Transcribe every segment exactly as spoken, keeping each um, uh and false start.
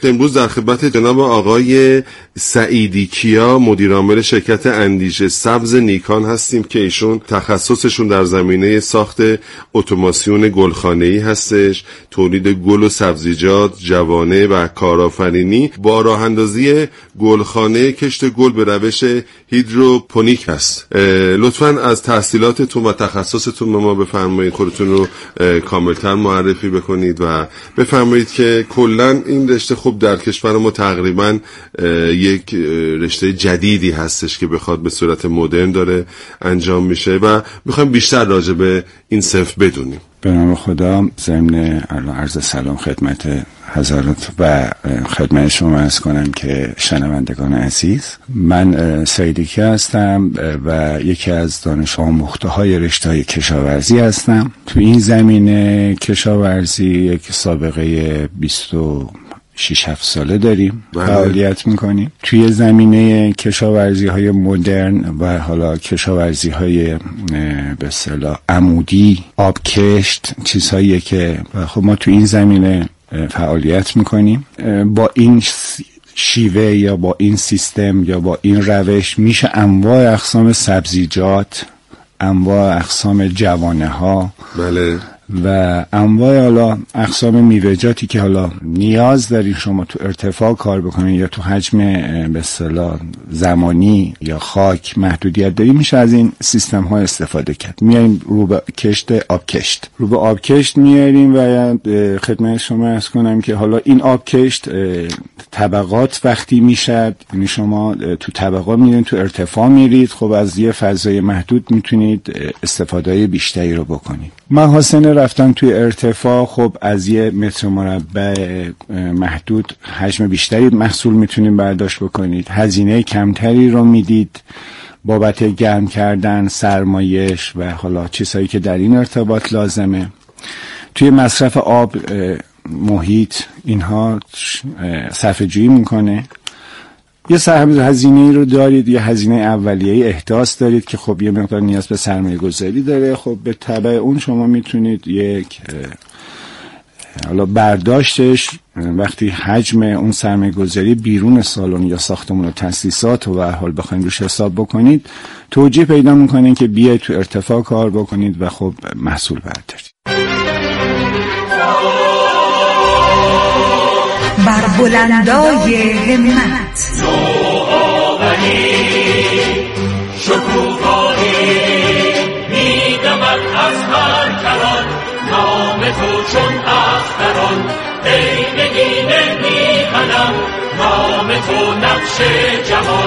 امروز در خدمت جناب آقای سعیدی کیا، مدیر عامل شرکت اندیشه سبز نیکان هستیم که ایشون تخصصشون در زمینه ساخت اتوماسیون گلخانه‌ای هستش، تولید گل و سبزیجات، جوانه و کارآفرینی با راه اندازی گلخانه کشت گل به روش هیدروپونیک هست. لطفاً از تحصیلاتتون و تخصصتون به ما بفرمایید، خودتون رو کاملتر معرفی بکنید و بفرمایید که کلاً این رشته خوب در کشور ما تقریباً یک رشته جدیدی هستش که بخواد به صورت مدرن داره انجام میشه و میخوایم بیشتر راجع به این صنف بدونیم. به نام خدا، ضمن عرض سلام خدمت حضرات و خدمت شما عرض کنم که شنوندگان عزیز، من سعیدی کیا هستم و یکی از دانش آموخته های رشته های کشاورزی هستم. تو این زمینه کشاورزی یک سابقه بیست و شش هفت ساله داریم فعالیت میکنیم توی زمینه کشاورزی های مدرن و حالا کشاورزی های به اصطلاح عمودی، آبکشت، چیزهایی که خب ما توی این زمینه فعالیت میکنیم. با این شیوه یا با این سیستم یا با این روش میشه انواع اقسام سبزیجات، انواع اقسام جوانه ها، بله، و انواع حالا اقسام میوه‌جاتی که حالا نیاز دارین شما تو ارتفاع کار بکنین یا تو حجم به اصطلاح زمانی یا خاک محدودیت داری، میشه از این سیستم ها استفاده کرد. میایم رو به کشت آبکشت رو به آبکشت میاریم و خدمت شما عرض کنم که حالا این آبکشت طبقات وقتی میشه، یعنی شما تو طبقات میرین، تو ارتفاع میرید، خب از یه فضای محدود میتونید استفاده بیشتری رو بکنید. محاسن رفتن توی ارتفاع، خب از یه متر مربع محدود حجم بیشتری محصول میتونید برداشت بکنید، هزینه کمتری رو میدید بابت گرم کردن، سرمایش و حالا چیزهایی که در این ارتباط لازمه. توی مصرف آب، محیط، اینها صرفه جویی میکنه. یه سهم هزینه‌ای رو دارید، یه هزینه اولیه‌ای احداث دارید که خب یه مقدار نیاز به سرمایه گذاری داره. خب به تبع اون شما میتونید یک حالا برداشتش وقتی حجم اون سرمایه گذاری بیرون سالن یا ساختمان و تاسیسات و حال بخواید روش حساب بکنید، توجیه پیدا میکنین که بیاید تو ارتفاع کار بکنید و خب محصول بردارید. بر بلندای همت نوآوری شکوفایی میدمد از هر کران، نام تو چون اختران ای نگین میهنم، نام تو نقش جهان.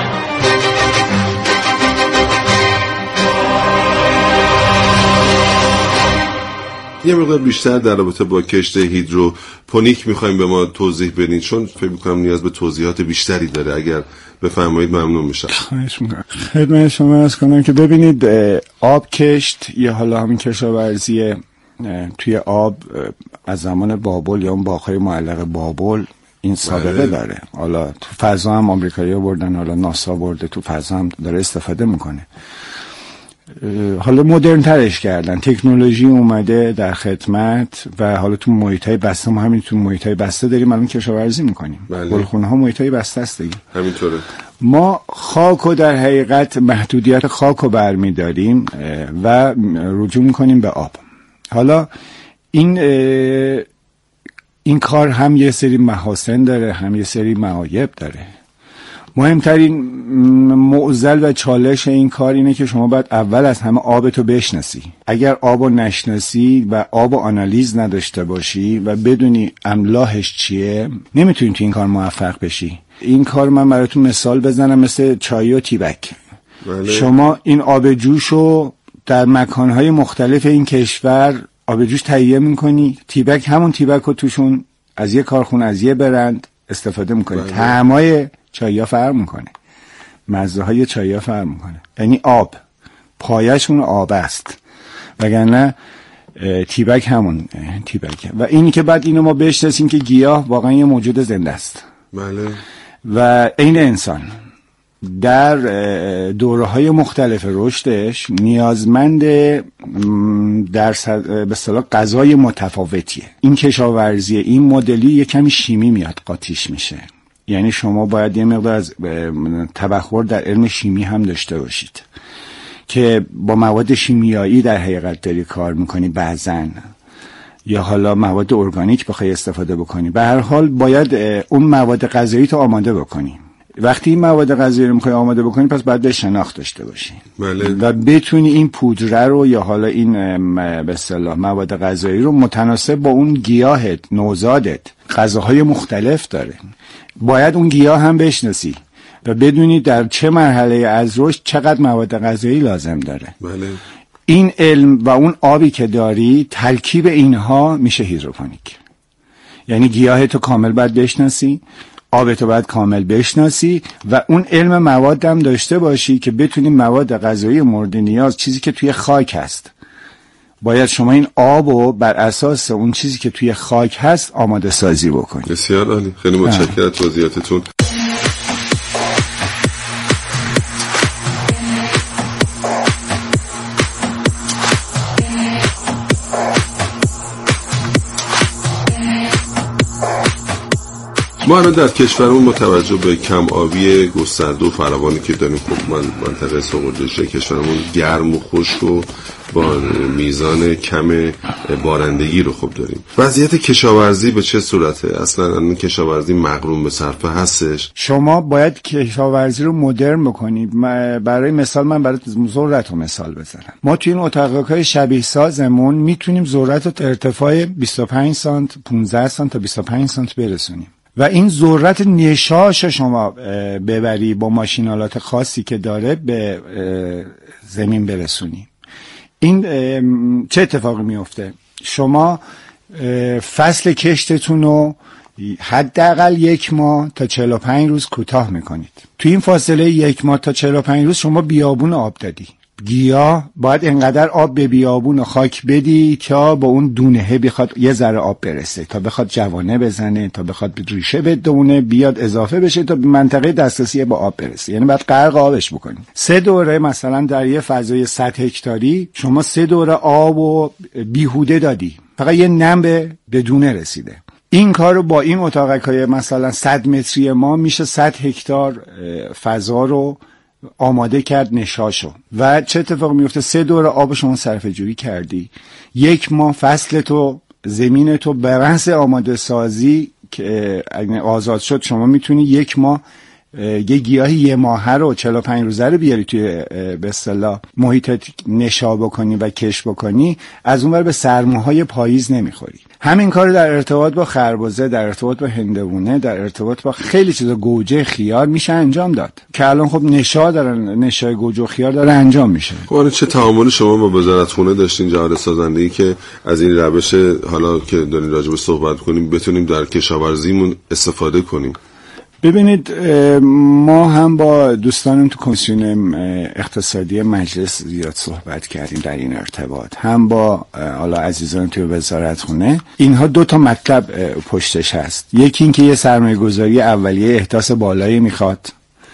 یه مقدار بیشتر در رابطه با کشت هیدروپونیک میخوایم به ما توضیح بدین، چون فکر میکنم نیاز به توضیحات بیشتری داره. اگر بفرمایید ممنون میشم. خواهش میکنم. خدمت شما عرض کنم که ببینید، آب کشت یا حالا همین کشاورزی توی آب از زمان بابل یا اون باغ‌های معلق بابل این سابقه بله. داره. حالا تو فضا هم آمریکایی‌ها بردن، حالا ناسا برده تو فضا هم داره استفاده میکنه. حالا مدرن ترش کردن، تکنولوژی اومده در خدمت و حالا تو محیطای بسته، ما همین تو محیطای بسته داریم الان کشاورزی میکنیم. بله. گلخونه ها محیطای بسته است دیگه. همینطوره. ما خاکو در حقیقت محدودیت خاکو برمیداریم و رجوع میکنیم به آب. حالا این این کار هم یه سری محاسن داره، هم یه سری معایب داره. مهمترین معضل و چالش این کار اینه که شما باید اول از همه آبتو بشناسی. اگر آبو نشناسی و آبو آنالیز نداشته باشی و بدونی املاحش چیه، نمیتونی تو این کار موفق بشی. این کار من براتون مثال بزنم، مثل چای و تیبک. بله. شما این آب جوشو در مکانهای مختلف این کشور آب جوش تهیه میکنی، تیبک همون تیبک رو توشون از یه کارخونه، از یه برند استفاده میکنی. بله. طعمای چایی ها فرق میکنه، مزه های چایی ها فرق میکنه. یعنی آب پایشون آب است، وگرنه تیبک همون تیبک. و اینی که بعد اینو ما بشناسیم که گیاه واقعا یه موجود زنده است. بله. و عین انسان در دوره‌های مختلف رشدش نیازمند در به اصطلاح غذای متفاوتیه. این کشاورزی این مدلی یه کمی شیمی میاد قاطیش میشه، یعنی شما باید یه مقدار از تبحر در علم شیمی هم داشته باشید که با مواد شیمیایی در حقیقت داری کار میکنی بعضن، یا حالا مواد ارگانیک بخوای استفاده بکنی. به هر حال باید اون مواد غذایی تو آماده بکنی. وقتی این مواد غذایی رو میخوای آماده بکنی پس باید به شناخت داشته باشی. بله. و بتونی این پودره رو یا حالا این به اصطلاح مواد غذایی رو متناسب با اون گیاهت، نوزادت، غذاهای مختلف داره، باید اون گیاه هم بشناسی و بدونی در چه مرحله از رشد چقدر مواد غذایی لازم داره. بله. این علم و اون آبی که داری ترکیب اینها میشه هیدروپونیک. یعنی گیاهتو کامل باید بشناسی، آبتو باید کامل بشناسی و اون علم مواد هم داشته باشی که بتونی مواد غذایی مورد نیاز، چیزی که توی خاک هست، باید شما این آبو بر اساس اون چیزی که توی خاک هست آماده سازی بکنی. بسیار عالی، خیلی متشکرم از توضیحاتتون. ما الان در کشورمون متوجه به کم آبی گسترده و فراوانی که داریم، خب من منطقه سوق‌الرشته کشورمون گرم و خشک و با میزان کم بارندگی رو خوب داریم. وضعیت کشاورزی به چه صورته؟ اصلا الان کشاورزی مغروم به صرفه هستش؟ شما باید کشاورزی رو مدرن بکنی. برای مثال من برای ذرت رو مثال بزنم. ما توی این اتاق‌های شبیه سازمون میتونیم ذرت رو ارتفاع بیست و پنج سانتی پانزده سانتی تا بیست و پنج سانتی برسونیم و این ذرت نشاش شما ببری با ماشینالات خاصی که داره به زمین برسونی. این چه اتفاقی میفته؟ شما فصل کشتتون رو حداقل یک ماه تا چهل و پنج روز کوتاه میکنید. تو این فاصله یک ماه تا چهل و پنج روز شما بیابون آب دادی. گیاه باید انقدر آب به بیابون و خاک بدی تا با اون دونهه بخواد یه ذره آب برسه، تا بخواد جوانه بزنه، تا بخواد به ریشه بدونه بیاد اضافه بشه تا به منطقه دسترسی با آب برسه. یعنی باید غرق آبش بکنی. سه دوره مثلا در یه فضای صد هکتاری شما سه دوره آب و بیهوده دادی، فقط یه نم به دونه رسیده. این کار رو با این اتاقک‌های مثلا صد متری ما میشه صد هکتار فضا رو آماده کرد نشاشو. و چه اتفاق میفته؟ سه دوره آب شما صرفه جویی کردی، یک ماه فصل تو زمین تو به محض آماده سازی که آزاد شد شما میتونی یک ماه یه گیاهی یه ماهه رو چهل و پنج روزه رو بیاری توی به اصطلاح محیط نشا بکنی و کش بکنی، از اونور به سرماهای پاییز نمیخوری. همین کار در ارتباط با خربزه، در ارتباط با هندوونه، در ارتباط با خیلی چیزا، گوجه، خیار میشه انجام داد که الان خب نشا دارن، نشای گوجه و خیار داره انجام میشه. خب چه تعاملی شما با وزارتخونه داشتین جهاد سازنده‌ای که از این روش حالا که دارین راجع به صحبت کنیم بتونیم در کشاورزیمون استفاده کنیم؟ ببینید ما هم با دوستانم تو کمیسیون اقتصادی مجلس زیاد صحبت کردیم در این ارتباط، هم با حالا عزیزان توی وزارتخونه. اینها دو تا مطلب پشتش هست. یکی این که یه سرمایه گذاری اولیه احداث بالایی میخواد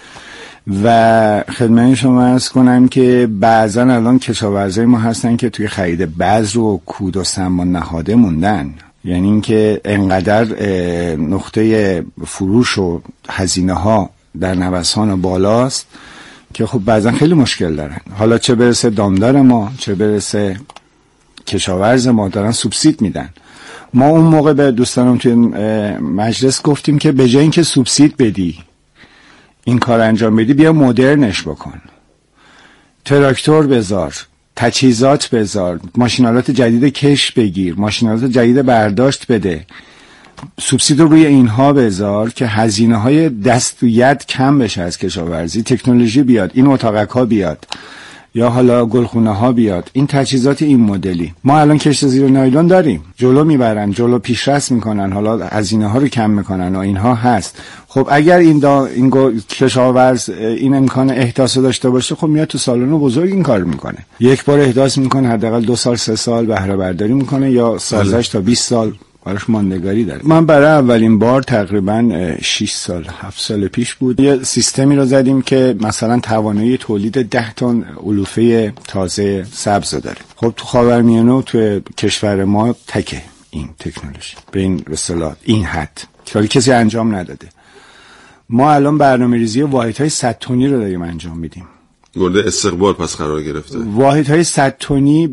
و خدمت شما عرض کنم که بعضا الان کشاورزای ما هستن که توی خرید بذر و کود و سمان نهاده موندن. یعنی اینکه انقدر نقطه فروش و هزینه ها در نوسان بالاست که خب بعضا خیلی مشکل دارن. حالا چه برسه دامدار ما، چه برسه کشاورز ما دارن سوبسید میدن. ما اون موقع به دوستانم توی مجلس گفتیم که به جای اینکه سوبسید بدی این کار انجام بدی، بیا مدرنش بکن، تراکتور بذار، تجهیزات بذار، ماشینالات جدید کش بگیر، ماشینالات جدید برداشت بده، سوبسید رو روی اینها بذار که هزینه های دست و ید کم بشه از کشاورزی، تکنولوژی بیاد، این اتاقک ها بیاد یا حالا گلخونه ها بیاد، این تجهیزات این مدلی. ما الان کشت زیر نایلون داریم، جلو میبرن، جلو پیشرفت میکنن، حالا هزینه ها رو کم میکنن و اینها هست. خب اگر این دا این کشاورز این امکان احداث داشته باشه، خب میاد تو سالن بزرگ این کار میکنه، یک بار احداث میکنه، حداقل دو سال سه سال بهره برداری میکنه یا سازش تا بیست سال براش ماندگاری داره. من برای اولین بار تقریبا شش سال هفت سال پیش بود یه سیستمی رو زدیم که مثلا توانایی تولید ده تن علوفه تازه سبز داره. خب تو خاورمیانه و تو کشور ما تکه این تکنولوژی به این به اصطلاح این حد که کسی انجام نداده. ما الان برنامه‌ریزی واحدهای صد تنی رو داریم انجام میدیم. مورد استقبال پس قرار گرفته. واحدهای صد تنی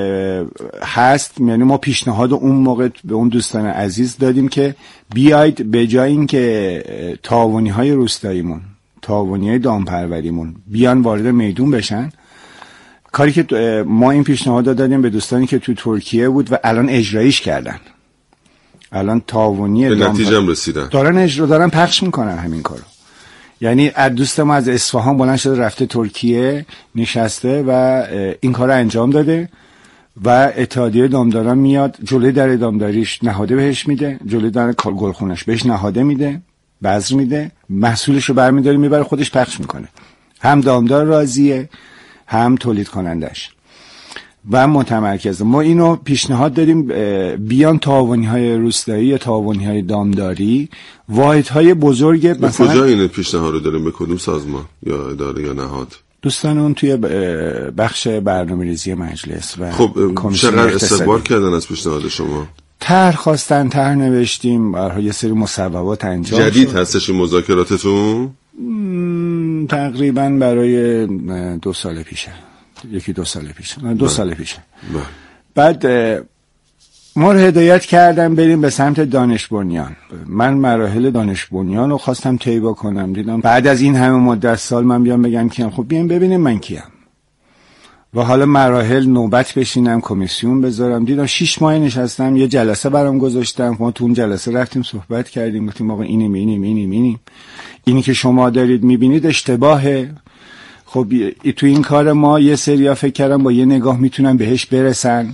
هست، یعنی ما پیشنهاد اون موقع به اون دوستان عزیز دادیم که بیاید به جای اینکه تعاونی‌های روستاییمون، تعاونی‌های دامپروریمون بیان وارد میدون بشن، کاری که ما این پیشنهاد دادیم به دوستانی که تو ترکیه بود و الان اجرایش کردن. الان تعاونی به نتیجه هم رسیدن. دارن اجرا دارن پخش میکنن همین کارو. یعنی دوست ما از اصفهان بلند شده رفته ترکیه نشسته و این کار رو انجام داده و اتحادیه دامداران میاد جلوی در دامداریش نهاده بهش میده، جلوی در گلخونش بهش نهاده میده، بذر میده، محصولش رو برمیداره میبره خودش پخش میکنه. هم دامدار راضیه هم تولید کنندش و متمرکزه. ما اینو پیشنهاد دادیم بیان تعاونی‌های روستایی یا تعاونی‌های دامداری واحدهای بزرگ مثلا. کجا این پیشنهاد رو داریم؟ به کدوم سازمان یا اداره یا نهاد؟ دوستان اون توی بخش برنامه‌ریزی مجلس و خب چقدر استقبال کردن از پیشنهاد شما؟ طرح خواستن، طرح نوشتیم، برای یه سری مصوبات انجام شد. جدید هستش این مذاکراتتون؟ تقریبا برای دو سال پیشه، یکی دو سال پیشه دو بله. سال پیشه بله. بعد ما رو هدایت کردن بریم به سمت دانش بنیان. من مراحل دانش بنیان رو خواستم طی کنم، دیدم بعد از این همه مدت سال من بیام بگم کیم، خب بیایم ببینیم من کیم و حالا مراحل نوبت بشینم کمیسیون بذارم. دیدم شش ماه نشستم، یه جلسه برام گذاشتم، ما تو اون جلسه رفتیم صحبت کردیم، گفتیم آقا اینیم اینیم اینیم اینیم اینی که شما دارید میبینید اشتباهه. خب تو این کار ما یه سریا فکر کردم با یه نگاه میتونن بهش برسن،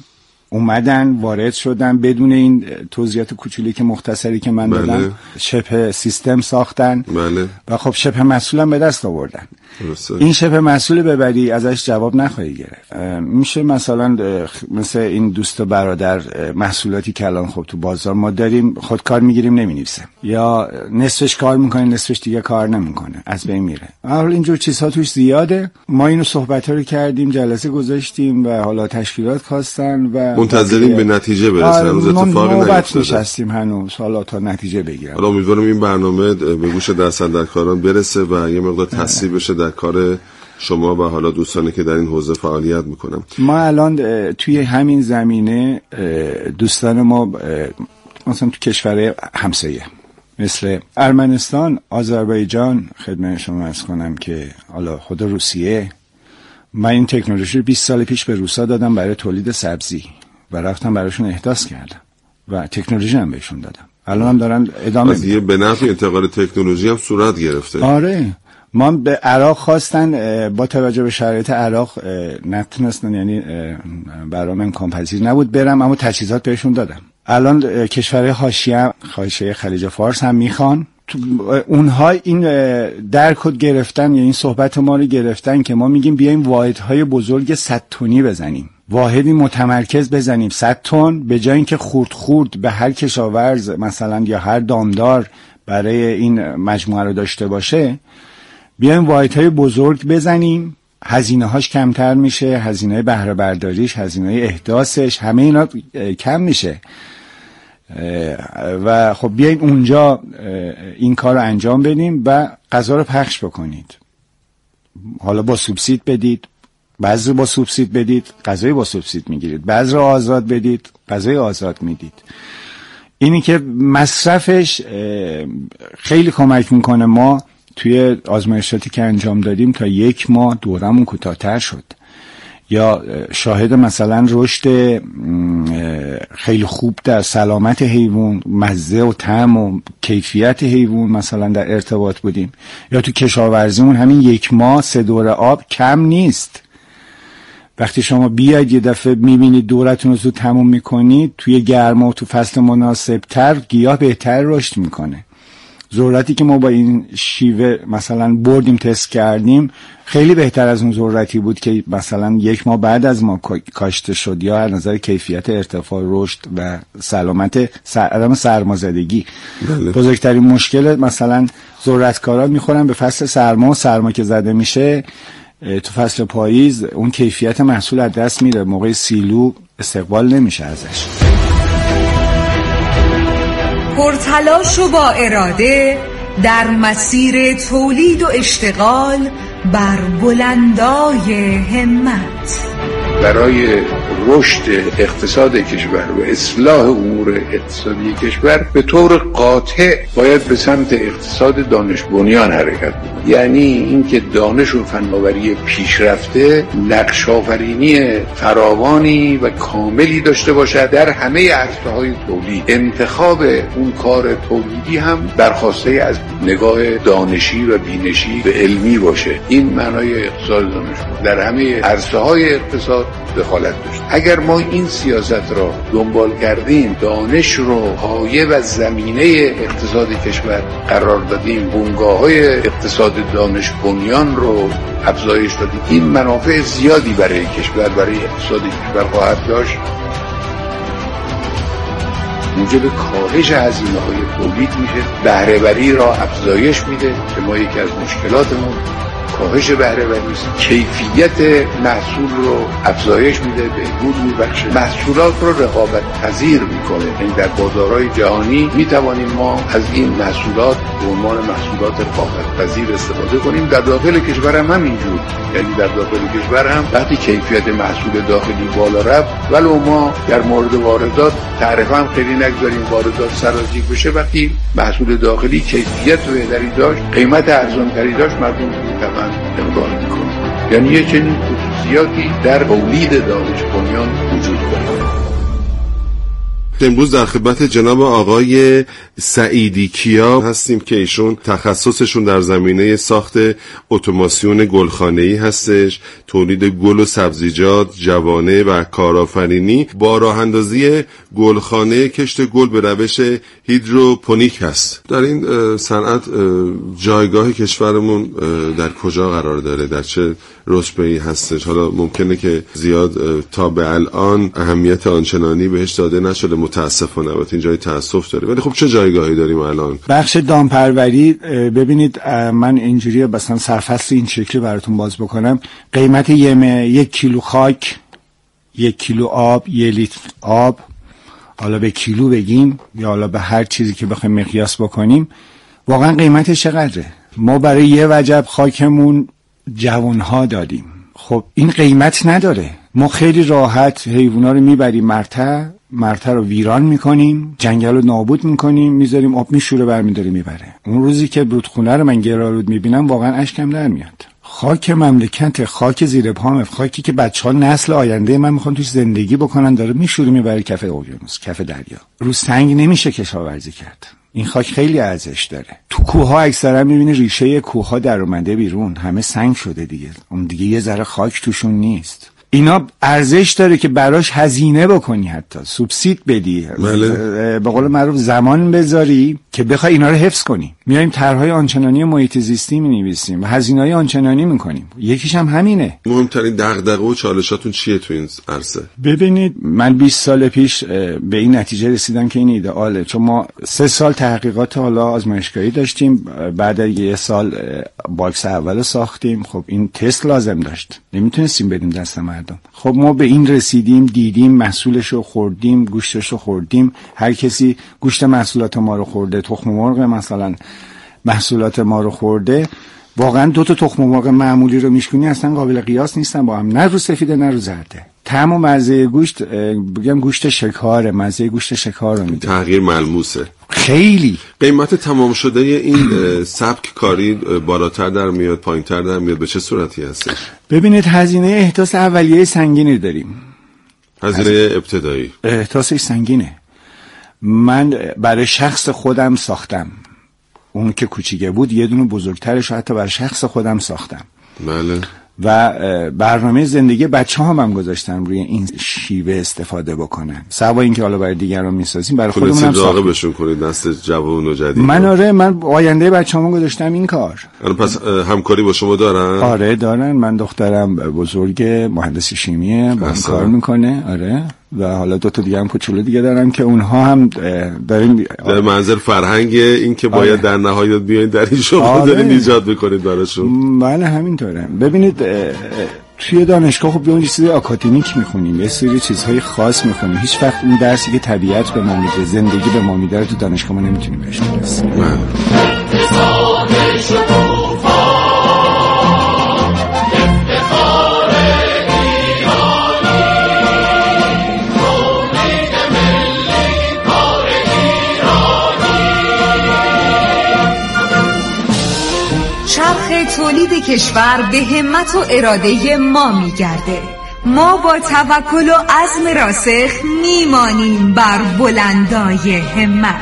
اومدن وارد شدن بدون این توضیحات کوچولی که مختصری که من دادم. بله. شبه سیستم ساختن. بله. و خب شبه مسئولم به دست آوردن. درسته. این شبه مسئول ببری ازش جواب نخواهی گرفت. میشه مثلا مثل این دوست و برادر محصولاتی که الان خب تو بازار ما داریم خودکار میگیریم نمینویسه یا نصفش کار میکنه نصفش دیگه کار نمیکنه از بین میره. حالا اینجور چیزها توش زیاده. ما اینو صحبت‌ها رو کردیم، جلسه گذاشتیم و حالا تشکیلات خواستن و منتظریم به نتیجه برسن. هنوز اتفاقی نیفتاده. نشستیم هنوز حالا تا نتیجه بگیرن. حالا امیدوارم این برنامه به گوش دست‌اندرکاران برسه و یه مقدار تاثیر بشه در کار شما و حالا دوستانی که در این حوزه فعالیت میکنن. ما الان توی همین زمینه دوستان ما مثلا تو کشور همسایه مثل ارمنستان، آذربایجان خدمت شما عرض کنم که حالا خود روسیه، من این تکنولوژی رو بیست سال پیش به روسا دادم برای تولید سبزی و رفتم براشون احداث کردم و تکنولوژی هم بهشون دادم. الان هم دارن ادامه میدن. به نفع انتقال تکنولوژی هم صورت گرفته. آره ما به عراق خواستن، با توجه به شرایط عراق نتونستن، یعنی برام امکان پذیر نبود برم، اما تجهیزات بهشون دادم. الان کشورهای حاشیه حاشیه خلیج فارس هم میخوان، اونها این درکو گرفتن، یعنی این صحبت ما رو گرفتن که ما میگیم بیایم واحدهای بزرگ صد تنی بزنیم، واحدی متمرکز بزنیم صد تن، به جای اینکه خورد خورد به هر کشاورز مثلا یا هر دامدار برای این مجموعه رو داشته باشه، بیایم واحدهای بزرگ بزنیم، هزینه هاش کمتر میشه، هزینه بهره برداریش، هزینه احداثش، همه اینا کم میشه و خب بیاین اونجا این کار رو انجام بدیم و غذا رو پخش بکنید. حالا با سوبسید بدید، بذر با سوبسید بدید، غذای با سوبسید میگیرید، بذر آزاد بدید، غذای آزاد میدید. اینی که مصرفش خیلی کمک میکنه. ما توی آزمایشاتی که انجام دادیم تا یک ماه دورمون کوتاه‌تر شد، یا شاهد مثلا رشد خیلی خوب در سلامت حیوان، مزه و طعم و کیفیت حیوان مثلا در ارتباط بودیم، یا تو کشاورزیمون همین یک ماه سه دوره آب کم نیست. وقتی شما بیاید یه دفعه میبینید دورتون رو زود تموم میکنید، توی گرما و تو فصل مناسب تر گیاه بهتر رشد میکنه. ذرتی که ما با این شیوه مثلا بردیم تست کردیم خیلی بهتر از اون ذرتی بود که مثلا یک ماه بعد از ما کاشته شد، یا از نظر کیفیت ارتفاع رشد و سلامت سر... عدم سرمازدگی. بله. بزرگترین مشکل مثلا ذرتکارا میخورن به فصل سرما و سرما که زده میشه تو فصل پاییز اون کیفیت محصول از دست میره، موقع سیلو استقبال نمیشه ازش. پرتلاش و با اراده در مسیر تولید و اشتغال بر بلندای همت. برای رشد اقتصاد کشور و اصلاح امور اقتصادی کشور به طور قاطع باید به سمت اقتصاد دانش بنیان حرکت کنیم. یعنی اینکه دانش و فناوری پیشرفته نقش آفرینی فراوانی و کاملی داشته باشد در همه عرصه‌های تولید. انتخاب اون کار تولیدی هم برخواسته از نگاه دانشی و بینشی به علمی باشه. این معنای اقتصاد دانش در همه عرصه‌های اقتصاد دخالت داشت. اگر ما این سیاست را دنبال کردیم، دانش رو پایه و زمینه اقتصاد کشور قرار دادیم، بنگاه‌های اقتصاد دانش بنیان رو افزایش دادیم، این منافع زیادی برای کشور، برای اقتصاد کشور خواهد داشت. موجب کاهش هزینه‌های تولید میشه، بهره‌وری را افزایش میده که ما یکی از مشکلاتمون کاهش بهره‌وری است. کیفیت محصول رو افزایش میده، بهبود میبخشه، محصولات رو رقابت پذیر میکنه. یعنی در بازارهای جهانی میتوانیم ما از این محصولات به عنوان محصولات رقابت پذیر استفاده کنیم. در داخل کشور هم همینجور، یعنی در داخل کشور هم وقتی کیفیت محصول داخلی بالا رفت، ولو ما در مورد واردات تعرفه هم خیلی نگذاریم واردات سرازیر بشه، وقتی محصول داخلی کیفیت بهتری داشت، قیمت ارزان‌تری داشت، مردم طبعا امکان میکنه. یعنی یه چنین خصوصیاتی در تولید دانش بنیان وجود داره. امروز در خدمت جناب آقای سعیدی کیا هستیم که ایشون تخصصشون در زمینه ساخت اتوماسیون گلخانه‌ای هستش، تولید گل و سبزیجات، جوانه و کارآفرینی با راه اندازی گلخانه کشت گل به روش هیدروپونیک هست. در این صنعت جایگاه کشورمون در کجا قرار داره؟ در چه رتبه‌ای هستش؟ حالا ممکنه که زیاد تا به الان اهمیت آنچنانی بهش داده نشده، متاسفانه. البته این جای تاسف داره، ولی خب چه جایگاهی داریم الان؟ بخش دامپروری، ببینید من اینجوری مثلا سرفصل این شکلی براتون باز بکنم. قیمت یه یک کیلو خاک، یک کیلو آب، یک لیتر آب، حالا به کیلو بگیم یا حالا به هر چیزی که بخوایم مقیاس بکنیم، واقعا قیمتش چقدره؟ ما برای یه وجب خاکمون جوانها دادیم. خب این قیمت نداره. ما خیلی راحت حیونا رو میبریم مرتع، مرتع رو ویران میکنیم، جنگل رو نابود میکنیم، میذاریم آب میشوره برمیداره میبره. اون روزی که رودخونه رو من گرالود میبینم واقعا اشکم در میاد. خاک مملکت، خاک زیر پام، خاکی که بچه‌ها نسل آینده من میخوان توش زندگی بکنن، داره میشوره میبره کف اقیانوس، کف دریا. رو سنگ نمیشه کشاورزی کرد. این خاک خیلی ارزش داره. تو کوه‌ها اکثرا می‌بینی ریشه کوه‌ها در اومده بیرون، همه سنگ شده دیگه. اون دیگه یه ذره خاک توشون نیست. اینا ارزش داره که براش هزینه بکنی، حتی سوبسید بدی، به قول معروف زمان بذاری که بخوای اینا رو حفظ کنی. میایم طرح‌های آنچنانی محیط زیستی می‌نویسیم و هزینه‌های آنچنانی می‌کنیم. یکیش هم همینه. مهمترین دغدغه و چالشاتون چیه تو این عرصه؟ ببینید من بیست سال پیش به این نتیجه رسیدم که این ایدئاله، چون ما سه سال تحقیقات حالا آزمایشگاهی داشتیم، بعد یه سال باکس اول ساختیم. خب این تست لازم داشت، نمیتونستیم بدیم دست مردم. خب ما به این رسیدیم، دیدیم، محصولشو خوردیم، گوشتشو خوردیم. هر کسی گوشت محصولات ما رو خورده، تخم مرغ مثلا محصولات ما رو خورده. واقعا دو تا تخم مرغ معمولی رو میشکنی اصلا قابل قیاس نیستن با هم، نه رو سفیده نه رو زرده. طعم و مزه گوشت، بگم گوشت شکار، مزه گوشت شکار رو میده. تغییر ملموسه خیلی. قیمت تمام شده این سبک کاری بالاتر در میاد، پایینتر در میاد، به چه صورتی هست؟ ببینید هزینه احداث اولیه سنگینی داریم. هزینه ابتدایی احداثش سنگینه. من برای شخص خودم ساختم، اون که کوچیکه بود یه دونه بزرگترش حتی برای شخص خودم ساختم. بله. و برنامه زندگی بچه هم هم گذاشتم روی این شیوه استفاده بکنن. سوا اینکه حالا برای دیگران میسازیم، برای خودمون هم ساختیم. بهشون کنید نسل جوان و جدید. من آره من آینده بچه‌هامو گذاشتم این کار. الان پس همکاری با شما دارن؟ آره دارن. من دخترم بزرگ مهندس شیمیه، با هم کار میکنه. آره و حالا دو تا دیگه هم کوچولو دیگه دارم که اونها هم داریم در منظر فرهنگ این که باید آره. در نهایت بیاین در این شغل آره. دارین ایجاد میکنید براشون. بله همینطوره. ببینید توی دانشگاه خب یه چیزای آکادمیک میخونیم، یه سری چیزهای خاص میخونیم، هیچ وقت اون درسی که طبیعت به ما میده، زندگی به ما میده رو تو دانشگاه ما نمیتونیم بهش برسیم. چرخ تولید کشور به همت و اراده ما میگرده. ما با توکل و عزم راسخ میمانیم بر بلندای همت.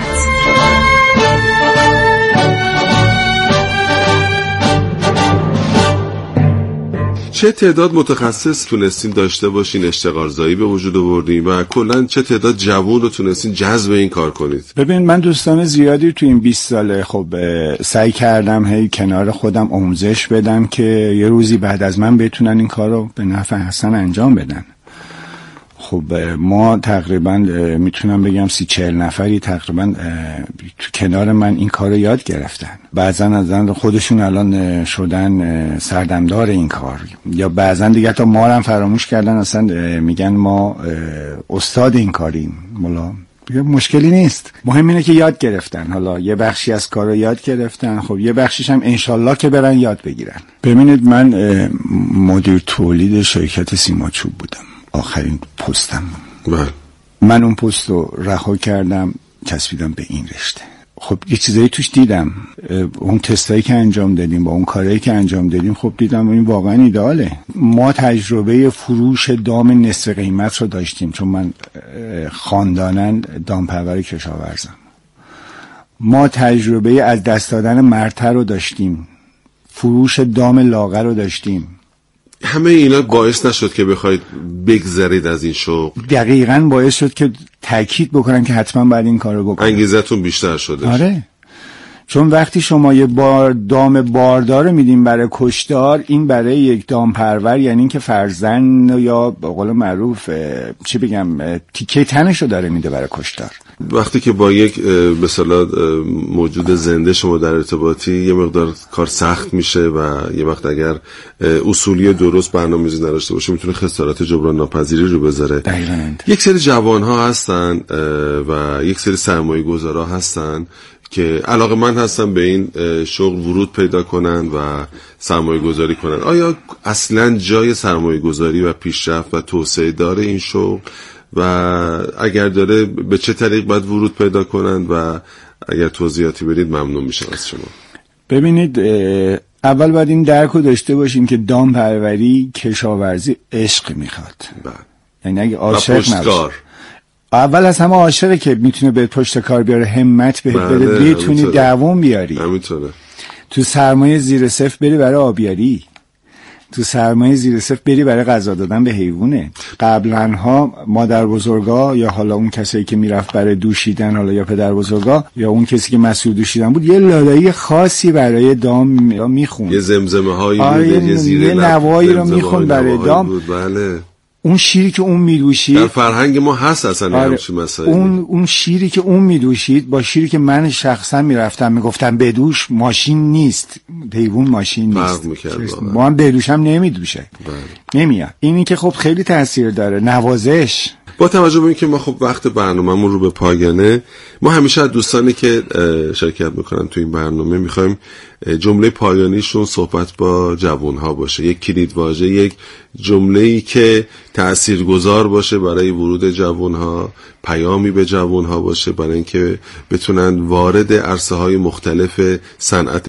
چه تعداد متخصص تونستین داشته باشین اشتغالزایی به وجود آوردین و کلا چه تعداد جوان رو تونستین جذب این کار کنید؟ ببین من دوستان زیادی تو این بیست ساله خب سعی کردم هی کنار خودم آموزش بدم که یه روزی بعد از من بتونن این کار رو به نفع حسن انجام بدن. خب ما تقریبا میتونم بگم سی چهل نفری تقریبا تو کنار من این کار رو یاد گرفتن. بعضا از خودشون الان شدن سردمدار این کار، یا بعضا دیگه تا ما هم فراموش کردن، اصلا میگن ما استاد این کاریم. مولا مشکلی نیست، مهم اینه که یاد گرفتن. حالا یه بخشی از کار رو یاد گرفتن، خب یه بخشیش هم انشالله که برن یاد بگیرن. ببینید من مدیر تولید شرکت سیماچوب بودم، آخرین پستم. بله. من اون پست رو رها کردم، چسبیدم به این رشته. خب یه چیزایی توش دیدم، اون تستایی که انجام دادیم با اون کارهایی که انجام دادیم، خب دیدم این واقعا ایداله. ما تجربه فروش دام نصف قیمت رو داشتیم، چون من خاندانن دامپرور کشاورزم. ما تجربه از دست دادن مرتع رو داشتیم، فروش دام لاغر رو داشتیم. همه اینا باعث نشد که بخواید بگذرید از این شغل؟ دقیقاً باعث شد که تاکید بکنن که حتما باید این کارو بکنن. انگیزتون بیشتر شده. آره، چون وقتی شما یه بار دام باردار میدین برای کشتار، این برای یک دام پرور یعنی که فرزن یا به قول معروف چی بگم تیکه تنشو داره میده برای کشتار. وقتی که با یک به اصطلاح موجود زنده شما در ارتباطی، یه مقدار کار سخت میشه و یه وقت اگر اصولی درست برنامه‌ریزی نداشته باشه میتونه خسارات جبران ناپذیری رو بذاره. دقیقاً. یک سری جوان‌ها هستن و یک سری سرمایه‌گذارا هستن که علاقه‌مند هستن به این شغل ورود پیدا کنن و سرمایه گذاری کنن. آیا اصلا جای سرمایه گذاری و پیشرفت و توسعه داره این شغل و اگر داره به چه طریق باید ورود پیدا کنن و اگر توضیحاتی بدید ممنون میشم از شما. ببینید اول باید این درک رو داشته باشیم که دام پروری کشاورزی عشق میخواد. بله. یعنی اگه عاشق نباشه، اول از همه عاشقه که میتونه به پشت کار بیاره، همت بهت بده، بتونی دوام بیاری. همینطوره. تو سرمایه زیر صفر بری برای آبیاری، تو سرمایه زیر صفر بری برای غذا دادن به حیوانه. قبلنها مادر بزرگا یا حالا اون کسی که میرفت برای دوشیدن، حالا یا پدر بزرگا یا اون کسی که مسئول دوشیدن بود، یه لالایی خاصی برای دام میخوند، یه زمزمه هایی بود، یه زیر یه نوایی رو میخوند برای دام. بله. اون شیری که اون میدوشید در فرهنگ ما هست اصلا. آره همچین مسائلی. اون اون شیری که اون میدوشید با شیری که من شخصا میرفتم میگفتم بدوش، ماشین نیست، حیوان ماشین نیست. ما هم بدوشم نمیدوشه. بله. نمیاد. اینی که خب خیلی تاثیر داره، نوازش. با توجه به اینکه ما خب وقت برنامه‌مون رو به پایانه، ما همیشه از دوستانی که شرکت میکنن تو این برنامه میخوایم جمله پایانیشون صحبت با جوانها باشه، یک کلیدواژه، یک جمله‌ای که تاثیرگذار باشه برای ورود جوانها، پیامی به جوانها باشه برای اینکه بتونن وارد عرصه‌های مختلف صنعت